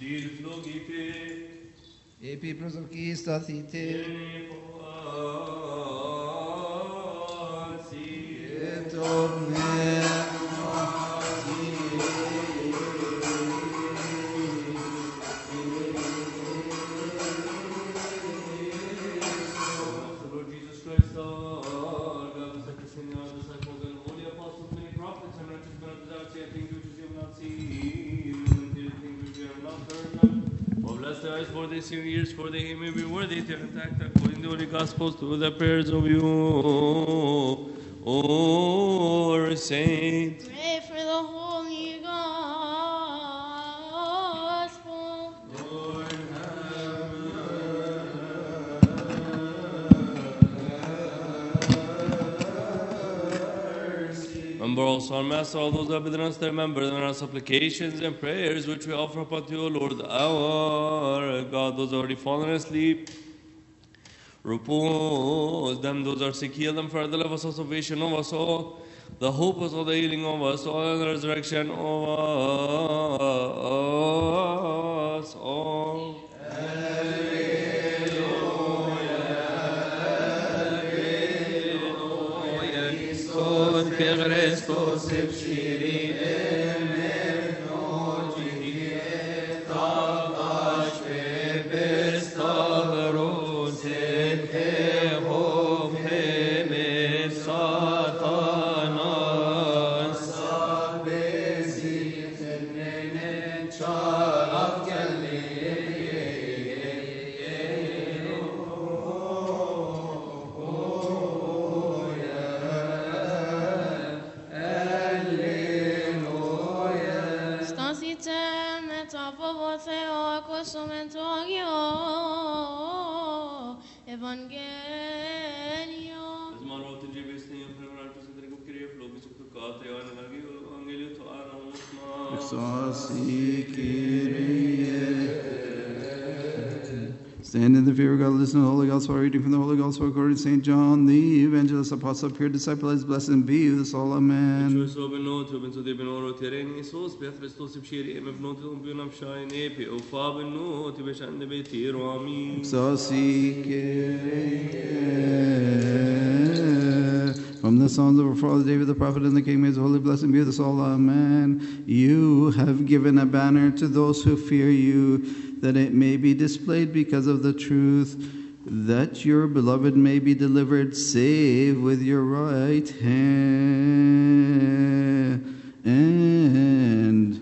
Epi prosopki stathite. For these few years, for that he may be worthy to attack according to the Holy Gospels through the prayers of you, O saints. Pray for the Holy Gospel. Lord, have mercy. Remember also our Master, all those who have been us, remember them in our supplications and prayers which we offer up unto you, O Lord, our God. Those already fallen asleep, repose them. Those are sick, heal them. For the love of salvation of us all, the hope of the healing of us all, and the resurrection of us all. Stansite metapovotheo acosumentogio Evangelio. Stand in the fear of God, listen to the Holy Gospel, reading from the Holy Gospel according to St. John, the evangelist, apostle, pure disciple, is blessed be with us all. Amen. From the Psalms of our father David the prophet and the King, may his holy blessing be with us all. Amen. You have given a banner to those who fear you, that it may be displayed because of the truth, that your beloved may be delivered. Save with your right hand.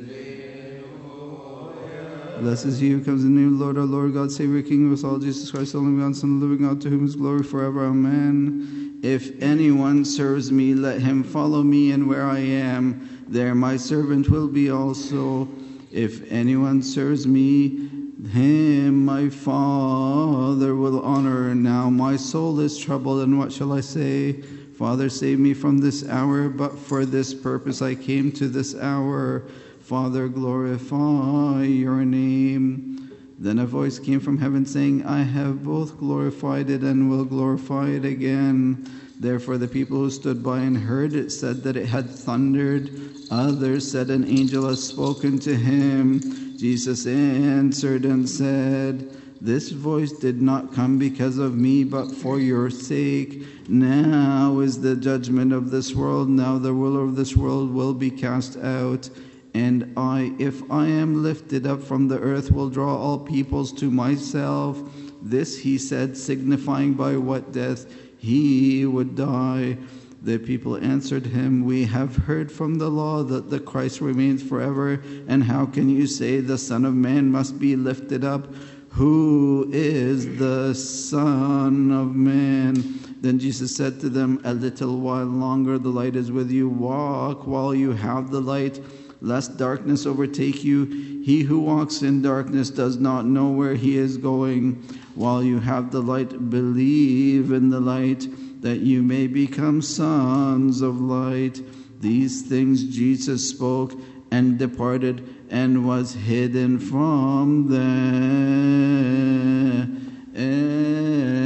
Blessed is he who comes in the name of the Lord, our Lord, God, Savior, King of us all, Jesus Christ, the only God, Son of the living God, to whom is glory forever. Amen. If anyone serves me, let him follow me, and where I am, there my servant will be also. If anyone serves me, him my Father will honor. Now my soul is troubled, and what shall I say? Father, save me from this hour, but for this purpose I came to this hour. Father, glorify your name. Then a voice came from heaven saying, I have both glorified it and will glorify it again. Therefore the people who stood by and heard it said that it had thundered. Others said an angel has spoken to him. Jesus answered and said, this voice did not come because of me, but for your sake. Now is the judgment of this world. Now the ruler of this world will be cast out. And I, if I am lifted up from the earth, will draw all peoples to myself. This he said, signifying by what death he would die. The people answered him, we have heard from the law that the Christ remains forever. And how can you say the Son of Man must be lifted up? Who is the Son of Man? Then Jesus said to them, a little while longer the light is with you. Walk while you have the light, lest darkness overtake you. He who walks in darkness does not know where he is going. While you have the light, believe in the light, that you may become sons of light. These things Jesus spoke and departed and was hidden from them.